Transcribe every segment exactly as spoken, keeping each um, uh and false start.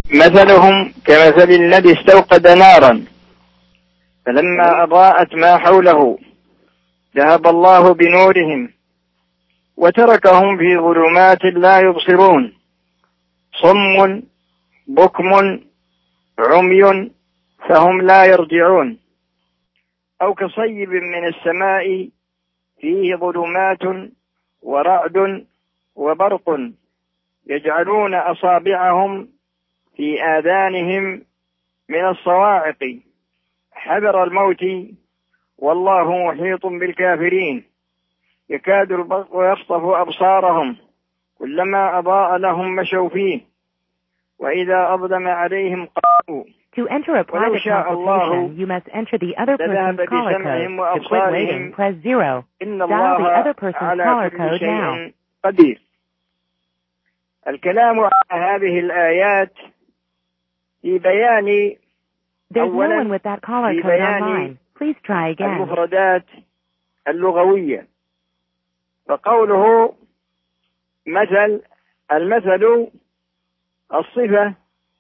مثلهم كمثل الذي استوقد نارا فلما أضاءت ما حوله ذهب الله بنورهم وتركهم في ظلمات لا يبصرون صم بكم عمي فهم لا يرجعون. أو كصيب من السماء فيه ظلمات ورعد وبرق يجعلون أصابعهم في آذانهم من الصواعق حذر الموت والله محيط بالكافرين. يكاد البرق يخطف أبصارهم كلما أضاء لهم مشوا فيه وإذا أظلم عليهم قالوا. To enter a private consultation, you must enter the other person's caller code. To quit waiting, press zero. Dial the other person's caller code now. قدير. الكلام على هذه الآيات في بيان There's no one with that caller code online. Please try again. المفردات اللغوية. فقوله مثل المثل الصفة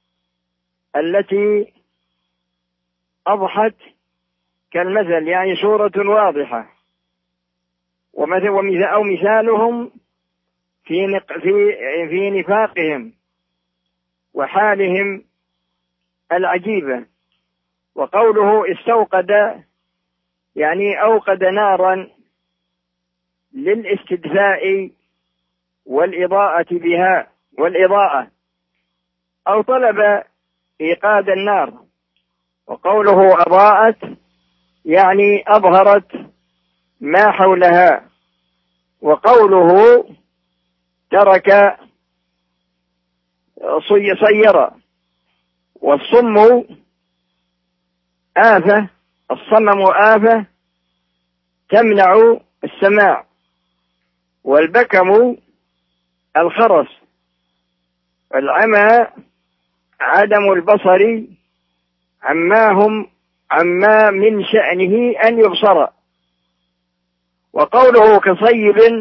التي أضحت كالمثل يعني صورة واضحة. ومثل ومثال أو مثالهم في في في نفاقهم وحالهم العجيبة. وقوله استوقد يعني أوقد نارا للاستدفاء والإضاءة بها والإضاءة أو طلب إيقاد النار. وقوله أضاءت يعني أظهرت ما حولها. وقوله ترك صير. والصم آفة الصمم آفة تمنع السماع. والبكم الخرس. العمى عدم البصر عما هم عما من شأنه أن يبصر. وقوله كصيب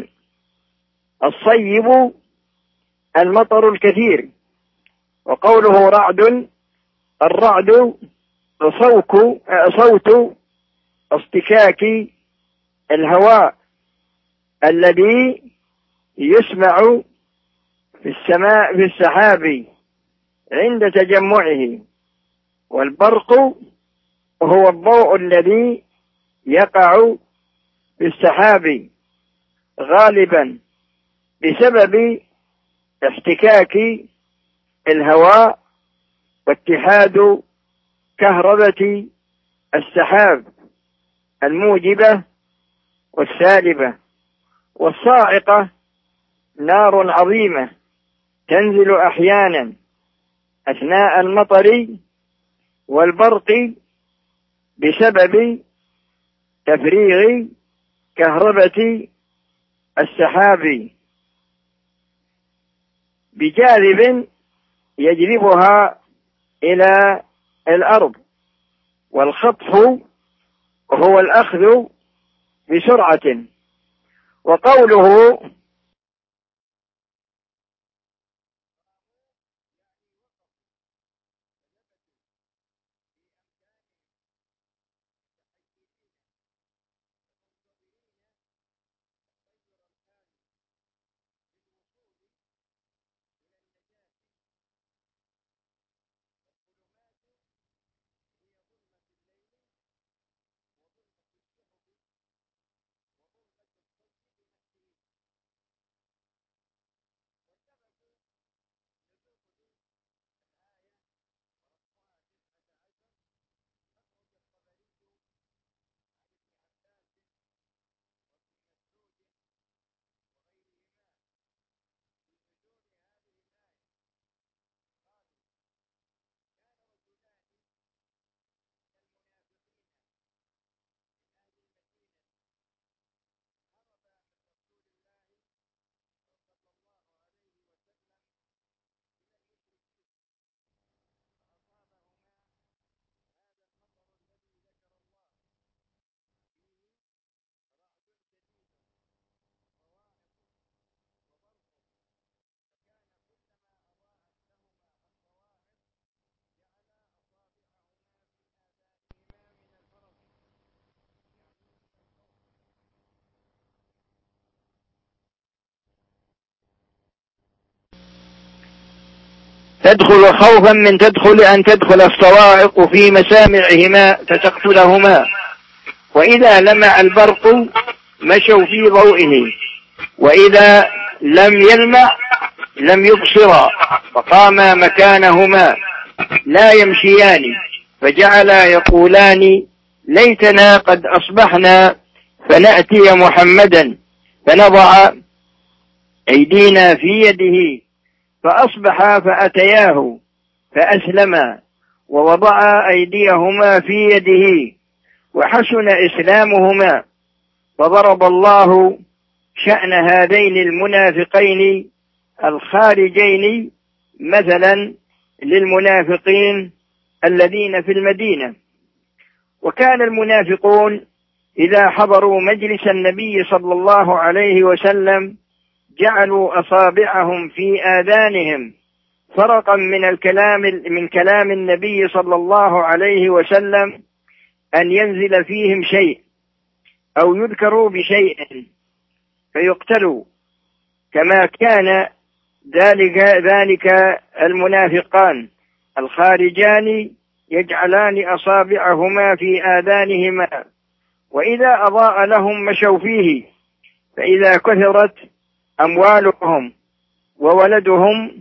الصيب المطر الكثير. وقوله رعد الرعد صوت صوت اصطكاك الهواء الذي يسمع في السماء في السحاب عند تجمعه. والبرق هو الضوء الذي يقع في السحاب غالبا بسبب احتكاك الهواء واتحاد كهربة السحاب الموجبة والسالبة. والصاعقة نار عظيمة تنزل أحيانا أثناء المطر والبرق بسبب تفريغ كهربة السحاب بجاذب يجذبها إلى الأرض. والخطف هو الأخذ بسرعة. وقوله تدخل خوفا من تدخل أن تدخل الصواعق في مسامعهما فتقتلهما، وإذا لمع البرق مشوا في ضوئه، وإذا لم يلمع لم يبصرا فقاما مكانهما لا يمشيان، فجعلا يقولان ليتنا قد أصبحنا فنأتي محمدا فنضع أيدينا في يده، فأصبحا فأتياه فأسلما ووضعا أيديهما في يده وحسن إسلامهما. فضرب الله شأن هذين المنافقين الخارجين مثلا للمنافقين الذين في المدينة. وكان المنافقون إذا حضروا مجلس النبي صلى الله عليه وسلم جعلوا أصابعهم في آذانهم فرقا من الكلام من كلام النبي صلى الله عليه وسلم أن ينزل فيهم شيء أو يذكروا بشيء فيقتلوا، كما كان ذلك ذلك المنافقان الخارجان يجعلان أصابعهما في آذانهما، وإذا أضاء لهم مشوا فيه، فإذا كثرت أموالهم وولدهم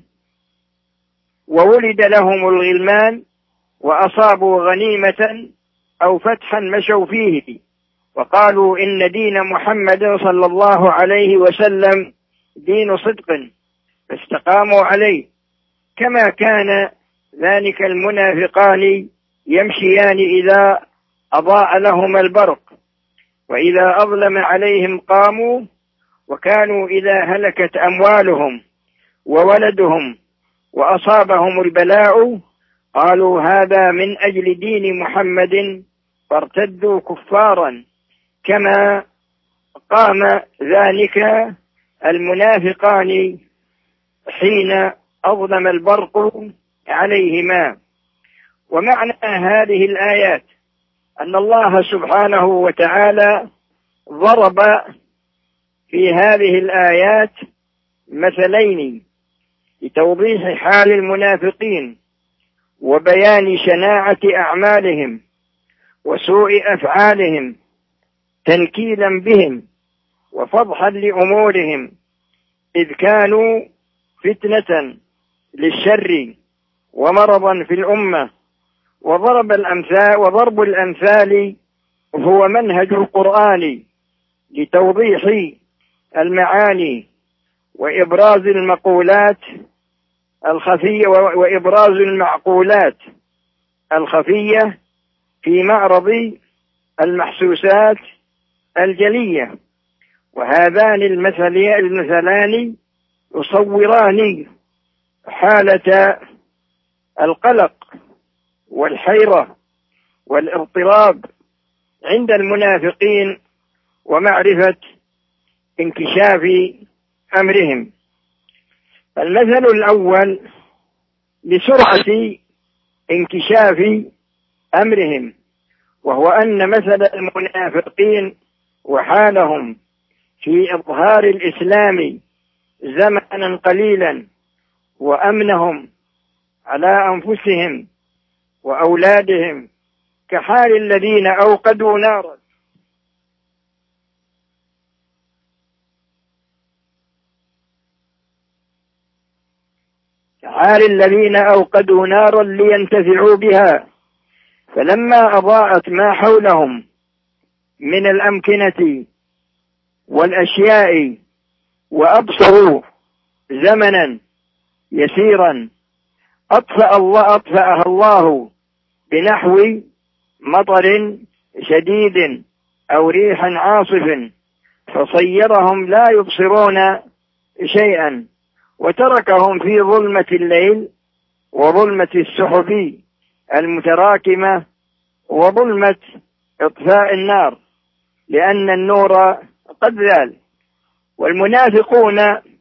وولد لهم الغلمان وأصابوا غنيمة أو فتحا مشوا فيه، وقالوا إن دين محمد صلى الله عليه وسلم دين صدق، فاستقاموا عليه، كما كان ذلك المنافقان يمشيان إذا أضاء لهم البرق، وإذا أظلم عليهم قاموا، وكانوا إذا هلكت أموالهم وولدهم وأصابهم البلاء قالوا هذا من أجل دين محمد فارتدوا كفارا، كما قام ذلك المنافقان حين أظلم البرق عليهما. ومعنى هذه الآيات أن الله سبحانه وتعالى ضرب في هذه الآيات مثلين لتوضيح حال المنافقين وبيان شناعة أعمالهم وسوء أفعالهم، تنكيلا بهم وفضحا لأمورهم، إذ كانوا فتنة للشر ومرضا في الأمة. وضرب الأمثال وضرب الأمثال هو منهج القرآن لتوضيح المعاني وإبراز المقولات الخفية وإبراز المعقولات الخفية في معرض المحسوسات الجلية. وهذان المثلان يصوران حالة القلق والحيرة والاضطراب عند المنافقين ومعرفة انكشاف أمرهم. المثل الأول لسرعة انكشاف أمرهم، وهو أن مثل المنافقين وحالهم في إظهار الإسلام زمنا قليلا وأمنهم على أنفسهم وأولادهم كحال الذين أوقدوا نارا كحال الذين أوقدوا نارا لينتفعوا بها، فلما أضاءت ما حولهم من الأمكنة والأشياء وأبصروا زمنا يسيرا أطفأ الله أطفأها الله بنحو مطر شديد أو ريح عاصف، فصيرهم لا يبصرون شيئا، وتركهم في ظلمة الليل وظلمة السحب المتراكمة وظلمة إطفاء النار، لأن النور قد زال. والمنافقون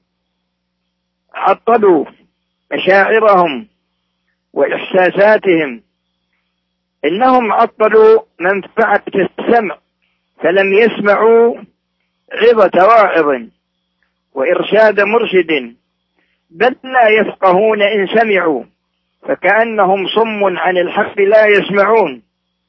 عطلوا مشاعرهم وإحساساتهم، إنهم عطلوا منفعة السمع فلم يسمعوا عظة واعظ وإرشاد مرشد، بل لا يفقهون إن سمعوا، فكأنهم صم عن الحق لا يسمعون،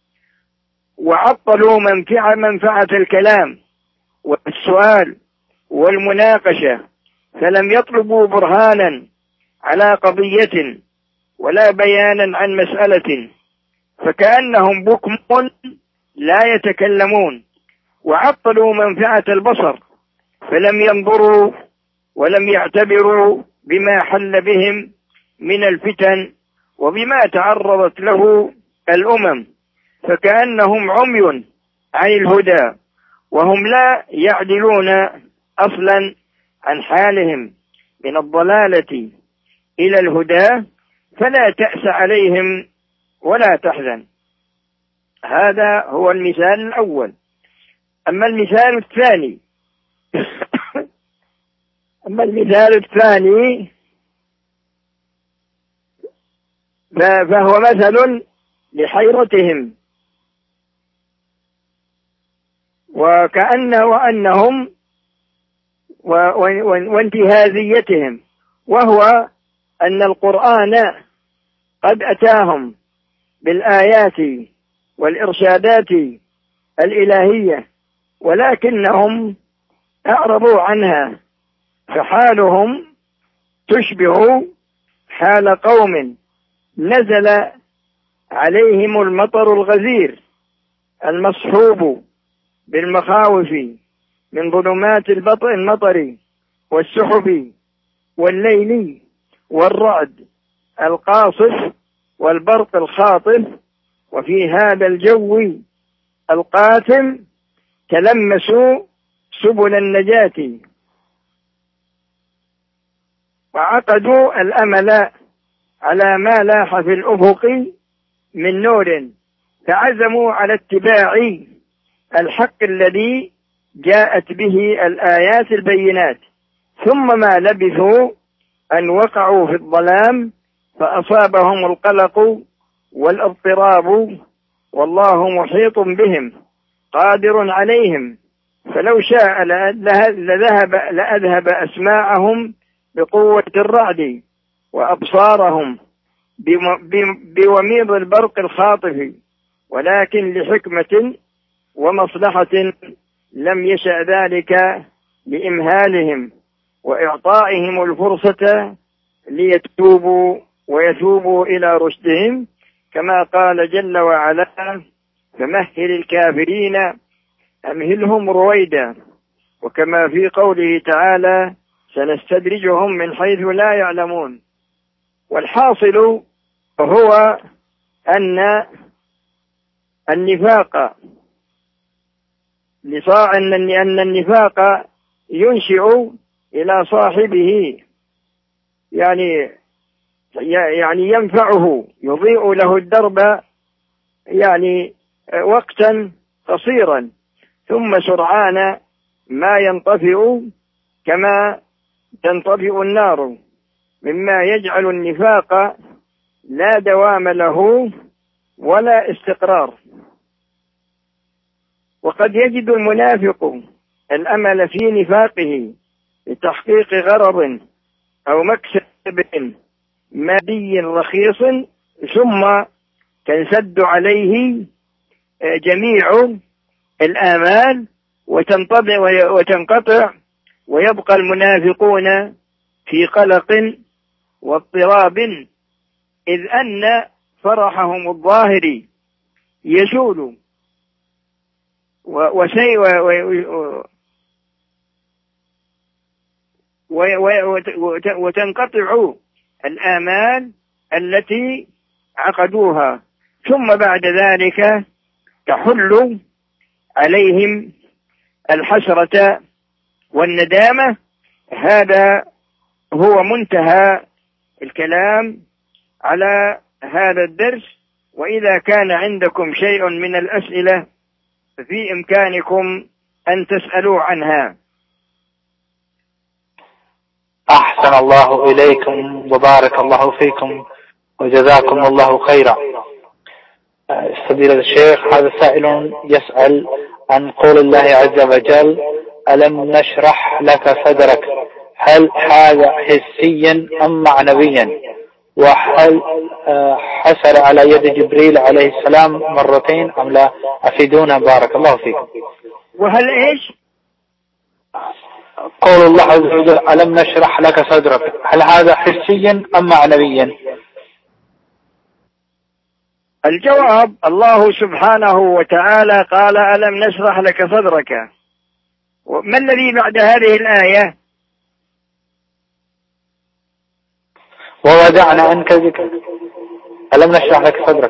وعطلوا منفعة منفعة الكلام والسؤال والمناقشة، فلم يطلبوا برهانا على قضية ولا بيانا عن مسألة، فكأنهم بكم لا يتكلمون. وعطلوا منفعة البصر، فلم ينظروا ولم يعتبروا بما حل بهم من الفتن وبما تعرضت له الأمم، فكأنهم عمي عن الهدى، وهم لا يعدلون أصلا عن حالهم من الضلالة إلى الهدى، فلا تأس عليهم ولا تحزن. هذا هو المثال الأول. أما المثال الثاني أما المثال الثاني فهو مثل لحيرتهم، وكأنه أنهم وانتهازيتهم، وهو أن القرآن قد أتاهم بالآيات والإرشادات الإلهية، ولكنهم أعرضوا عنها، فحالهم تشبه حال قوم نزل عليهم المطر الغزير المصحوب بالمخاوف من ظلمات المطر والسحب والليل والرعد القاصف والبرق الخاطف، وفي هذا الجو القاتم تلمسوا سبل النجاة وعقدوا الأمل على ما لاح في الأفق من نور، فعزموا على اتباع الحق الذي جاءت به الآيات البينات، ثم ما لبثوا أن وقعوا في الظلام فأصابهم القلق والاضطراب، والله محيط بهم قادر عليهم، فلو شاء لذهب لأذهب أسماعهم بقوة الرعد وأبصارهم بوميض البرق الخاطف، ولكن لحكمة ومصلحة لم يشأ ذلك لإمهالهم وإعطائهم الفرصة ليتوبوا ويتوبوا إلى رشدهم، كما قال جل وعلا: فمهل الكافرين أمهلهم رويدا، وكما في قوله تعالى: سنستدرجهم من حيث لا يعلمون. والحاصل هو أن النفاق أن النفاق ينشئ إلى صاحبه، يعني يعني ينفعه، يضيء له الدرب يعني وقتا قصيرا، ثم سرعان ما ينطفئ كما تنطفئ النار، مما يجعل النفاق لا دوام له ولا استقرار. وقد يجد المنافق الأمل في نفاقه لتحقيق غرض أو مكسب مادي رخيص، ثم تنسد عليه جميع الآمال وتنقطع، ويبقى المنافقون في قلق واضطراب، إذ أن فرحهم الظاهر يزول وتنقطع الآمال التي عقدوها، ثم بعد ذلك تحل عليهم الحسرة والندامة. هذا هو منتهى الكلام على هذا الدرس، وإذا كان عندكم شيء من الأسئلة ففي إمكانكم أن تسألوا عنها. أحسن الله إليكم وبارك الله فيكم وجزاكم الله خيرا. فضيلة الشيخ، هذا سائل يسأل عن قول الله عز وجل: ألم نشرح لك صدرك، هل هذا حسيا أم معنويا؟ وهل حصل على يد جبريل عليه السلام مرتين أم لا؟ أفيدونا بارك الله فيكم. وهل إيش؟ قول الله عز وجل ألم نشرح لك صدرك، هل هذا حسيا أم معنويا؟ الجواب الله سبحانه وتعالى قال ألم نشرح لك صدرك. ما الذي بعد هذه الآية؟ ووضعنا عنك ذكرك، ألم نشرح لك صدرك.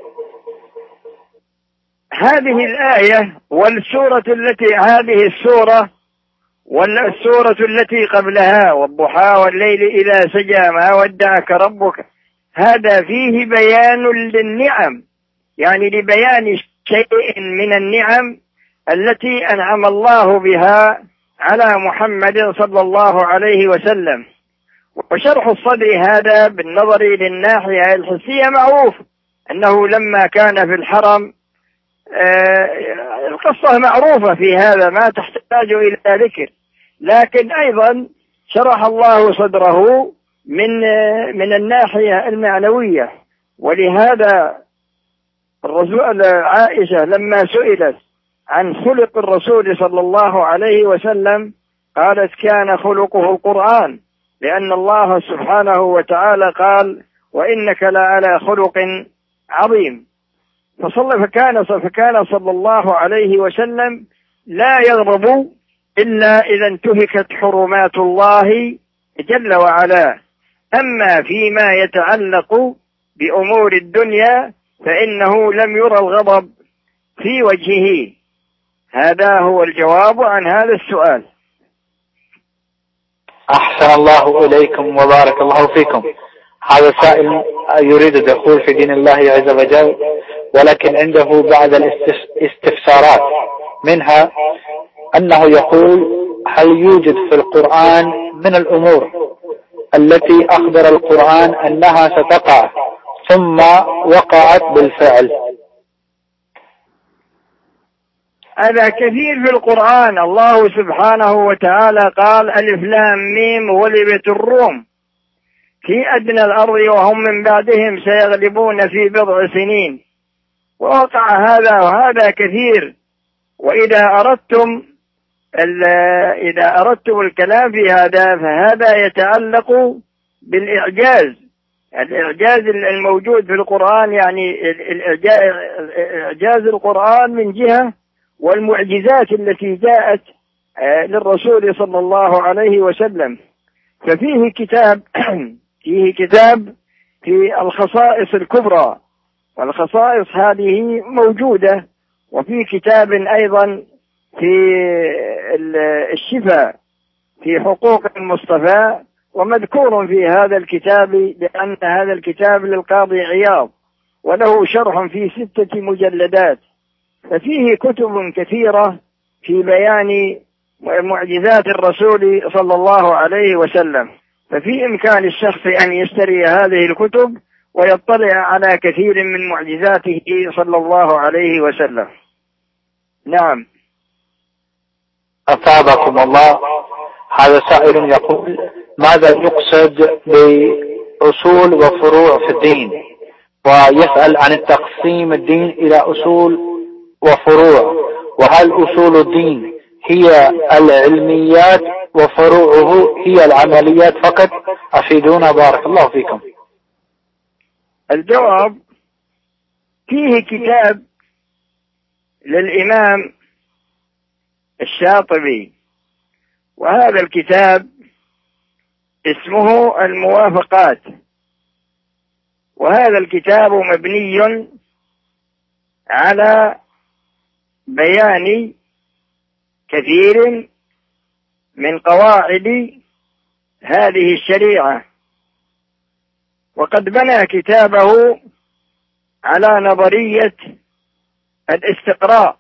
هذه الآية والسورة التي هذه السورة والسورة التي قبلها والضحى والليل إذا سجى ما ودعك ربك، هذا فيه بيان للنعم، يعني لبيان شيء من النعم التي أنعم الله بها على محمد صلى الله عليه وسلم. وشرح الصدر هذا بالنظر للناحية الحسية معروف، أنه لما كان في الحرم آه القصة معروفة في هذا ما تحتاج إلى ذكر، لكن أيضا شرح الله صدره من آه من الناحية المعنوية. ولهذا الرسول عائشة لما سئلت عن خلق الرسول صلى الله عليه وسلم قالت كان خلقه القرآن، لأن الله سبحانه وتعالى قال وإنك لعلى خلق عظيم. فصلى فكان فكان صلى الله عليه وسلم لا يغضب إلا إذا انتهكت حرمات الله جل وعلا. أما فيما يتعلق بأمور الدنيا فإنه لم يرى الغضب في وجهه. هذا هو الجواب عن هذا السؤال. أحسن الله إليكم وبارك الله فيكم. هذا سائل يريد الدخول في دين الله عز وجل، ولكن عنده بعض الاستفسارات، منها أنه يقول هل يوجد في القرآن من الأمور التي أخبر القرآن أنها ستقع ثم وقعت بالفعل؟ هذا كثير في القرآن. الله سبحانه وتعالى قال ألف لام ميم غلبت الروم في أدنى الأرض وهم من بعدهم سيغلبون في بضع سنين، ووقع هذا وهذا كثير. وإذا أردتم إذا أردتم الكلام في هذا فهذا يتعلق بالإعجاز، الإعجاز الموجود في القرآن، يعني إعجاز القرآن من جهة، والمعجزات التي جاءت للرسول صلى الله عليه وسلم. ففيه كتاب فيه كتاب في الخصائص الكبرى، والخصائص هذه موجودة، وفي كتاب أيضا في الشفاء في حقوق المصطفى، ومذكور في هذا الكتاب لأن هذا الكتاب للقاضي عياض وله شرح في ستة مجلدات. ففيه كتب كثيرة في بيان معجزات الرسول صلى الله عليه وسلم، ففي إمكان الشخص أن يشتري هذه الكتب ويطلع على كثير من معجزاته صلى الله عليه وسلم. نعم. أثابكم الله. هذا سائل يقول ماذا يقصد بأصول وفروع في الدين، ويسأل عن التقسيم الدين إلى أصول وفروع، وهل أصول الدين هي العلميات وفروعه هي العمليات فقط؟ أفيدونا بارك الله فيكم. الجواب فيه كتاب للإمام الشاطبي، وهذا الكتاب اسمه الموافقات، وهذا الكتاب مبني على بيان كثير من قواعد هذه الشريعة. وقد بنى كتابه على نظرية الاستقراء،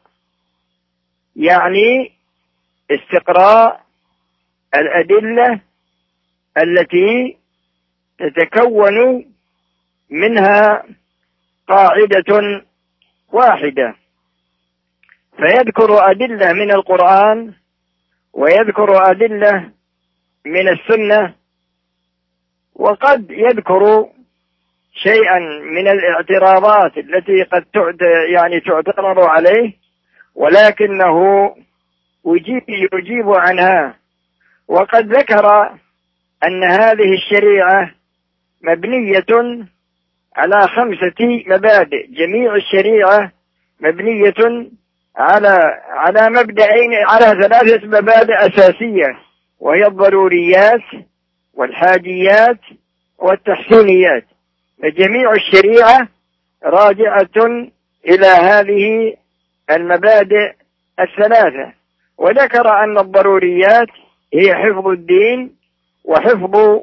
يعني استقراء الأدلة التي تتكون منها قاعدة واحدة، فيذكر أدلة من القرآن ويذكر أدلة من السنة، وقد يذكر شيئا من الاعتراضات التي قد يعني تعترض عليه، ولكنه يجيب, يجيب عنها. وقد ذكر أن هذه الشريعة مبنية على خمسة مبادئ. جميع الشريعة مبنية على على مبدئين، على ثلاثة مبادئ أساسية، وهي الضروريات والحاجيات والتحسينيات. فجميع الشريعة راجعة إلى هذه المبادئ الثلاثة. وذكر أن الضروريات هي حفظ الدين وحفظ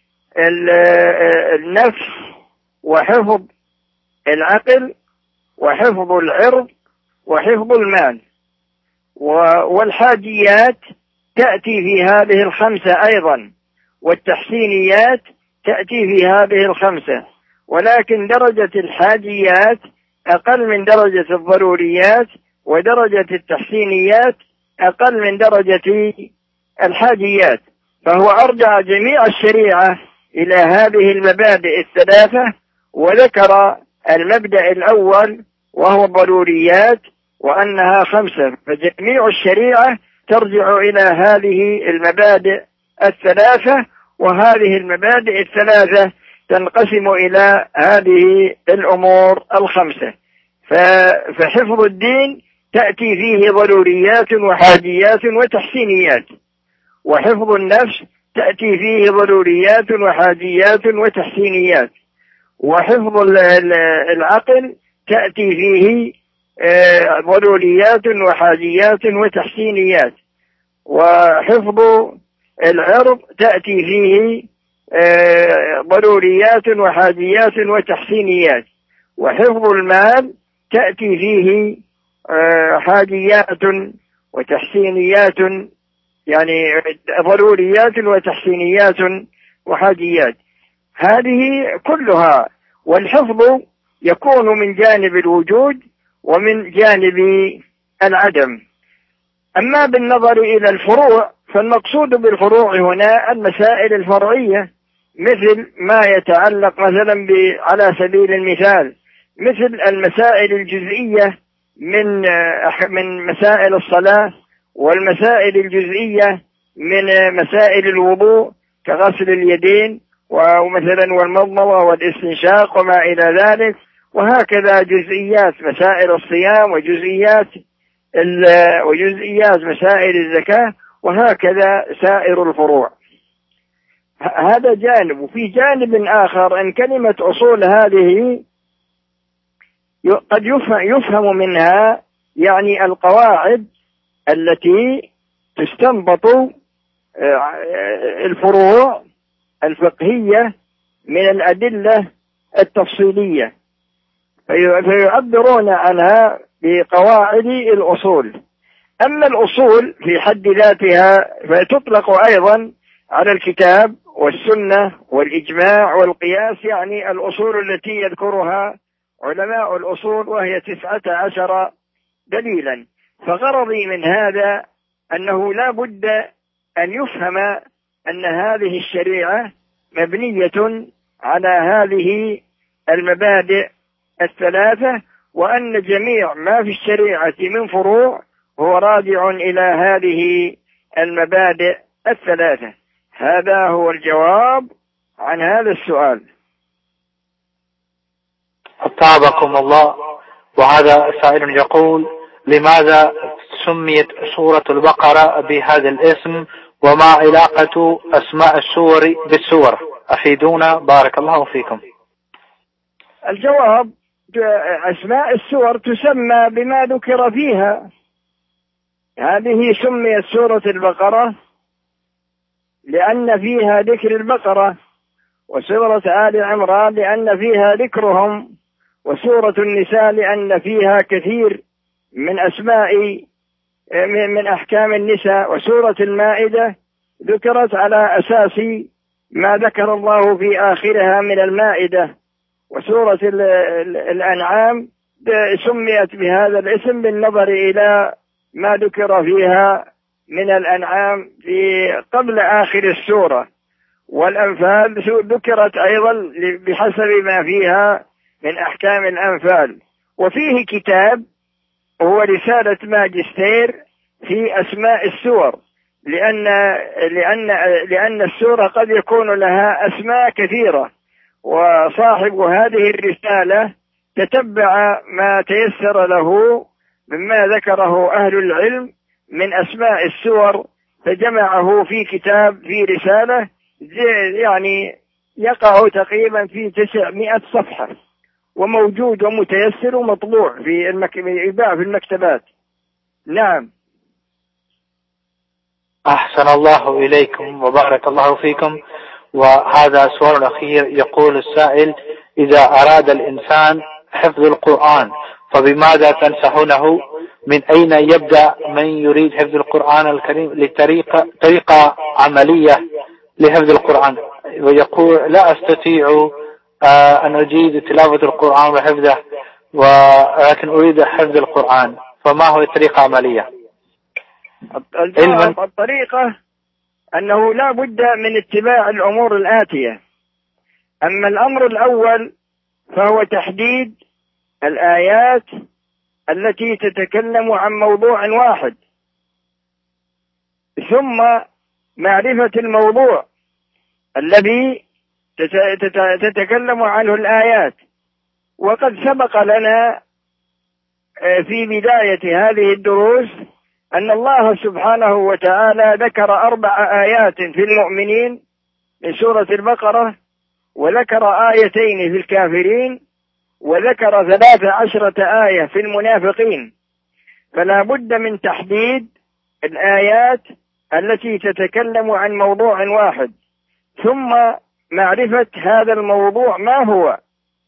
النفس وحفظ العقل وحفظ العرض وحفظ المال. والحاجيات تأتي في هذه الخمسة أيضا، والتحسينيات تأتي في هذه الخمسة، ولكن درجة الحاجيات أقل من درجة الضروريات، ودرجة التحسينيات أقل من درجة الحاجيات. فهو أرجع جميع الشريعة إلى هذه المبادئ الثلاثة، وذكر المبدأ الأول وهو الضروريات وأنها خمسة. فجميع الشريعة ترجع إلى هذه المبادئ الثلاثة، وهذه المبادئ الثلاثة تنقسم إلى هذه الأمور الخمسة. فحفظ الدين تأتي فيه ضروريات وحاجيات وتحسينيات، وحفظ النفس تأتي فيه ضروريات وحاجيات وتحسينيات، وحفظ العقل تأتي فيه ضروريات وحاجيات وتحسينيات، وحفظ العرض تأتي فيه ضروريات وحاجيات وتحسينيات، وحفظ المال تأتي فيه حاجيات وتحسينيات، يعني ضروريات وتحسينيات وحاجيات، هذه كلها. والحفظ يكون من جانب الوجود ومن جانب العدم. أما بالنظر إلى الفروع، فالمقصود بالفروع هنا المسائل الفرعية، مثل ما يتعلق مثلا على سبيل المثال مثل المسائل الجزئية من من مسائل الصلاة، والمسائل الجزئية من مسائل الوضوء كغسل اليدين ومثلا والمضمضة والاستنشاق وما إلى ذلك، وهكذا جزئيات مسائل الصيام وجزئيات وجزئيات مسائل الزكاة، وهكذا سائر الفروع. هذا جانب. وفي جانب آخر أن كلمة أصول هذه قد يفهم منها يعني القواعد التي تستنبط الفروع الفقهية من الأدلة التفصيلية، فيعبرون عنها بقواعد الأصول. أما الأصول في حد ذاتها فتطلق أيضا على الكتاب والسنة والإجماع والقياس، يعني الأصول التي يذكرها علماء الأصول، وهي تسعة عشر دليلا. فغرضي من هذا أنه لا بد أن يفهم أن هذه الشريعة مبنية على هذه المبادئ الثلاثة، وأن جميع ما في الشريعة من فروع هو راجع إلى هذه المبادئ الثلاثة. هذا هو الجواب عن هذا السؤال. أطابكم الله. وهذا سائل يقول: لماذا سميت سورة البقرة بهذا الاسم، وما علاقة أسماء السور بالسور؟ أفيدونا بارك الله فيكم. الجواب: أسماء السور تسمى بما ذكر فيها. هذه سميت سورة البقرة لأن فيها ذكر البقرة، وسورة آل عمران لأن فيها ذكرهم، وسورة النساء لأن فيها كثير من أسماء من أحكام النساء، وسورة المائدة ذكرت على أساس ما ذكر الله في آخرها من المائدة، وسورة الأنعام سميت بهذا الاسم بالنظر إلى ما ذكر فيها من الأنعام في قبل آخر السورة. والأنفال ذكرت أيضا بحسب ما فيها من أحكام الأنفال. وفيه كتاب هو رسالة ماجستير في أسماء السور، لأن لأن لأن السورة قد يكون لها أسماء كثيرة، وصاحب هذه الرسالة تتبع ما تيسر له مما ذكره أهل العلم من أسماء السور، فجمعه في كتاب في رسالة يعني يقع تقريبا في تسعمائة صفحة، وموجود ومتيسر ومطبوع في المك... يباع في المكتبات. نعم. أحسن الله إليكم وبارك الله فيكم. وهذا سؤال أخير، يقول السائل: إذا أراد الإنسان حفظ القرآن فبماذا تنصحونه؟ من أين يبدأ من يريد حفظ القرآن الكريم لطريقة طريقة عملية لحفظ القرآن؟ ويقول: لا أستطيع أن أجيد تلاوة القرآن وحفظه، ولكن أريد حفظ القرآن، فما هو الطريقة عملية؟ الطريقة أنه لا بد من اتباع الأمور الآتية. أما الأمر الأول فهو تحديد الآيات التي تتكلم عن موضوع واحد، ثم معرفة الموضوع الذي تتكلم عنه الآيات. وقد سبق لنا في بداية هذه الدروس أن الله سبحانه وتعالى ذكر أربع آيات في المؤمنين من سورة البقرة، وذكر آيتين في الكافرين، وذكر ثلاث عشرة آية في المنافقين. فلا بد من تحديد الآيات التي تتكلم عن موضوع واحد، ثم معرفة هذا الموضوع ما هو،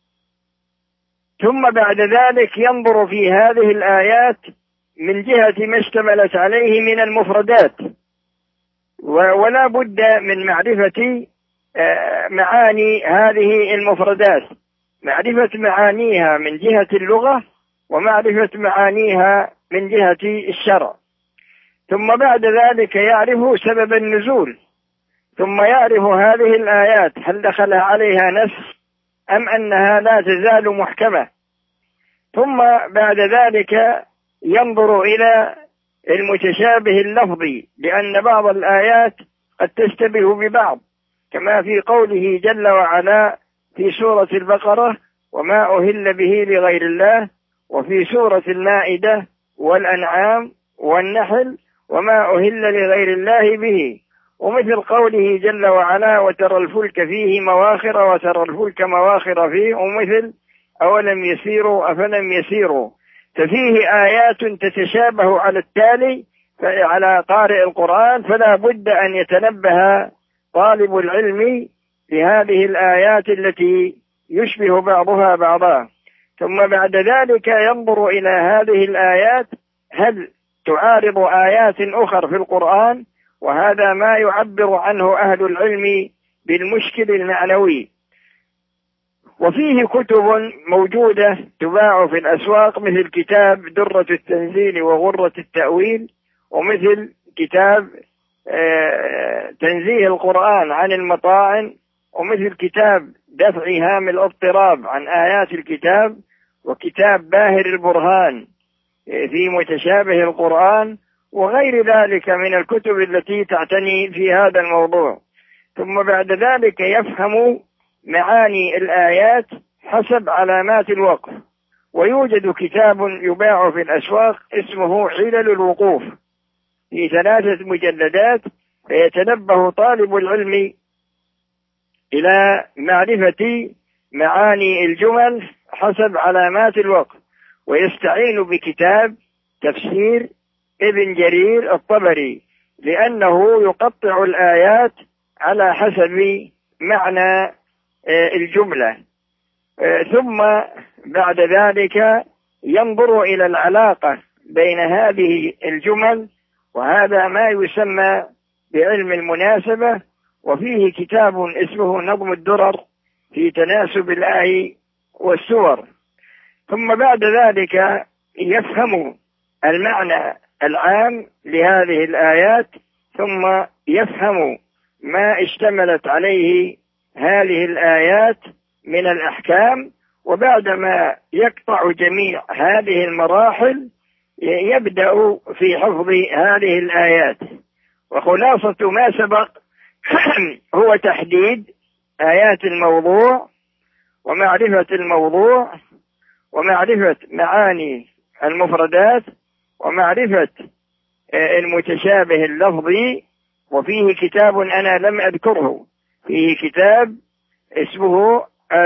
ثم بعد ذلك ينظر في هذه الآيات من جهة ما اشتملت عليه من المفردات، ولا بد من معرفة معاني هذه المفردات، معرفة معانيها من جهة اللغة، ومعرفة معانيها من جهة الشرع. ثم بعد ذلك يعرف سبب النزول، ثم يعرف هذه الآيات هل دخل عليها نسخ أم أنها لا تزال محكمة. ثم بعد ذلك ينظر إلى المتشابه اللفظي، لأن بعض الآيات قد تشتبه ببعض، كما في قوله جل وعلا في سورة البقرة: وما أهل به لغير الله، وفي سورة المائدة والأنعام والنحل: وما أهل لغير الله به. ومثل قوله جل وعلا: وترى الفلك فيه مواخر، وترى الفلك مواخر فيه. ومثل أولم يسيروا أفلم يسيروا. ففيه آيات تتشابه على التالي على قارئ القرآن، فلا بد أن يتنبه طالب العلم لهذه الآيات التي يشبه بعضها بعضا. ثم بعد ذلك ينظر إلى هذه الآيات هل تعارض آيات أخرى في القرآن، وهذا ما يعبر عنه أهل العلم بالمشكل المعنوي. وفيه كتب موجودة تباع في الأسواق، مثل كتاب درة التنزيل وغرة التأويل، ومثل كتاب تنزيه القرآن عن المطاعن، ومثل كتاب دفع هام الاضطراب عن آيات الكتاب، وكتاب باهر البرهان في متشابه القرآن، وغير ذلك من الكتب التي تعتني في هذا الموضوع. ثم بعد ذلك يفهم معاني الآيات حسب علامات الوقف. ويوجد كتاب يباع في الأسواق اسمه علل الوقوف في ثلاثة مجلدات، فيتنبه طالب العلم إلى معرفة معاني الجمل حسب علامات الوقف، ويستعين بكتاب تفسير ابن جرير الطبري، لأنه يقطع الآيات على حسب معنى الجملة. ثم بعد ذلك ينظر إلى العلاقة بين هذه الجمل، وهذا ما يسمى بعلم المناسبة. وفيه كتاب اسمه نظم الدرر في تناسب الآي والسور. ثم بعد ذلك يفهم المعنى العام لهذه الآيات، ثم يفهم ما اشتملت عليه هذه الآيات من الأحكام، وبعدما يقطع جميع هذه المراحل يبدأ في حفظ هذه الآيات. وخلاصة ما سبق هو تحديد آيات الموضوع ومعرفة الموضوع ومعرفة معاني المفردات ومعرفة المتشابه اللفظي. وفيه كتاب أنا لم أذكره، فيه كتاب اسمه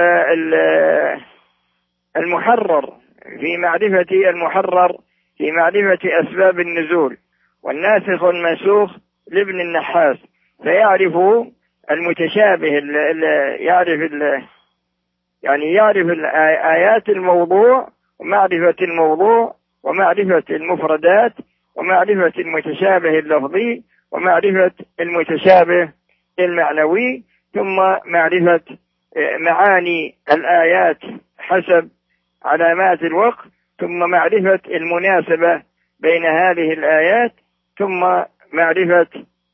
المحرر في معرفة المحرر في معرفة أسباب النزول والناسخ والمنسوخ لابن النحاس، فيعرف المتشابه، يعرف يعني يعرف آيات الموضوع ومعرفة الموضوع ومعرفة المفردات ومعرفة المتشابه اللفظي ومعرفة المتشابه المعنوي، ثم معرفة معاني الآيات حسب علامات الوقت، ثم معرفة المناسبة بين هذه الآيات، ثم معرفة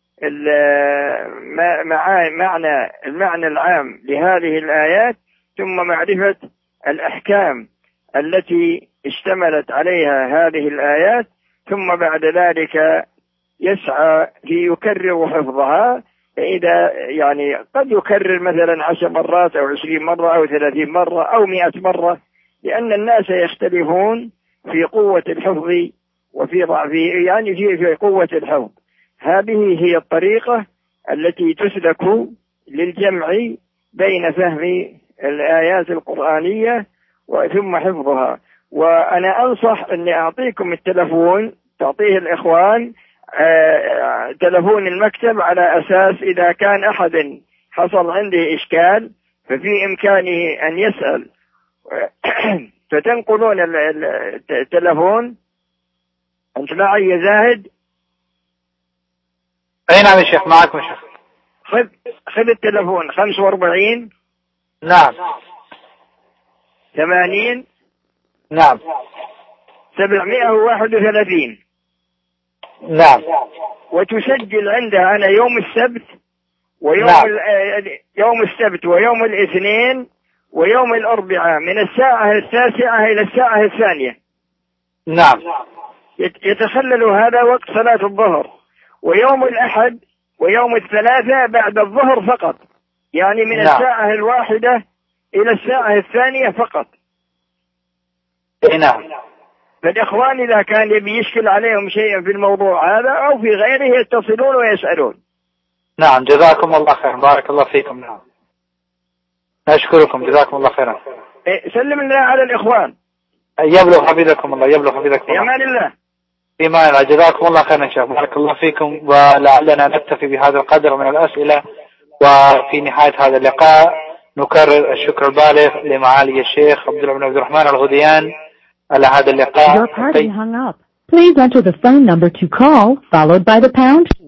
معنى المعنى العام لهذه الآيات، ثم معرفة الأحكام التي اشتملت عليها هذه الآيات، ثم بعد ذلك يسعى ليكرر حفظها. فإذا يعني قد يكرر مثلا عشر مرات أو عشرين مرة أو ثلاثين مرة أو مئة مرة، لأن الناس يختلفون في قوة الحفظ وفي ضعف يعني في في قوة الحفظ. هذه هي الطريقة التي تسلك للجمع بين فهم الآيات القرآنية ثم حفظها. وأنا أنصح أني أعطيكم التلفون، تعطيه الإخوان آه تلفون المكتب، على أساس إذا كان أحد حصل عنده إشكال ففي إمكانه أن يسأل. فتنقلون التلفون. أنت معي يا زاهد؟ أي نعم يا شيخ، معكم يا شيخ. خذ خذ التلفون خمسة وأربعين نعم ثمانين نعم سبعمائة وواحد وثلاثين نعم. وتسجل عندها أنا يوم السبت ويوم نعم. يوم السبت ويوم الاثنين ويوم الأربعاء من الساعة التاسعة إلى الساعة الثانية. نعم. يتخلل هذا وقت صلاة الظهر. ويوم الأحد ويوم الثلاثاء بعد الظهر فقط، يعني من نعم. الساعة الواحدة إلى الساعة الثانية فقط. نعم. فالإخوان إذا كان يبي يشكل عليهم شيء في الموضوع هذا أو في غيره يتصلون ويسألون. نعم جزاكم الله خير، بارك الله فيكم. نعم أشكركم، جزاكم الله خيرا. إيه سلم لنا على الإخوان. يبلغ حفظكم الله، يبلغ حفظكم الله. في أمان الله. في أمان الله، جزاكم الله خيرا يا شيخ، بارك الله فيكم. ولعلنا نكتفي بهذا القدر من الأسئلة. وفي نهاية هذا اللقاء نكرر الشكر البالغ لمعالي الشيخ عبد الله بن عبد الرحمن الغديان على هذا اللقاء. Your party hung up. Please enter the phone number to call followed by the pound.